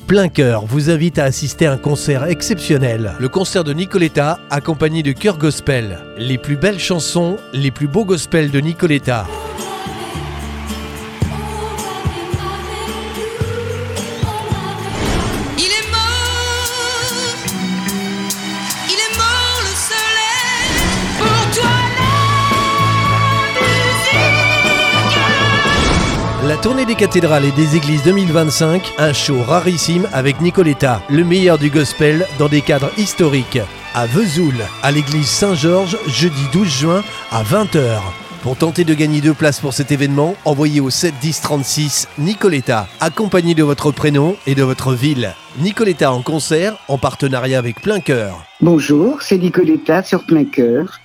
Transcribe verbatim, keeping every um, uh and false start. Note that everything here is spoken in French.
Plein Cœur vous invite à assister à un concert exceptionnel. Le concert de Nicoletta, accompagné de chœur gospel. Les plus belles chansons, les plus beaux gospels de Nicoletta. Il est mort, il est mort le soleil, pour toi la musique. La tournée des cathédrales et des églises deux mille vingt-cinq, un show rarissime avec Nicoletta, le meilleur du gospel dans des cadres historiques. À Vesoul, à l'église Saint-Georges, jeudi douze juin à vingt heures. Pour tenter de gagner deux places pour cet événement, envoyez au sept dix trente-six Nicoletta, accompagné de votre prénom et de votre ville. Nicoletta en concert, en partenariat avec Plein Cœur. Bonjour, c'est Nicoletta sur Plein Cœur.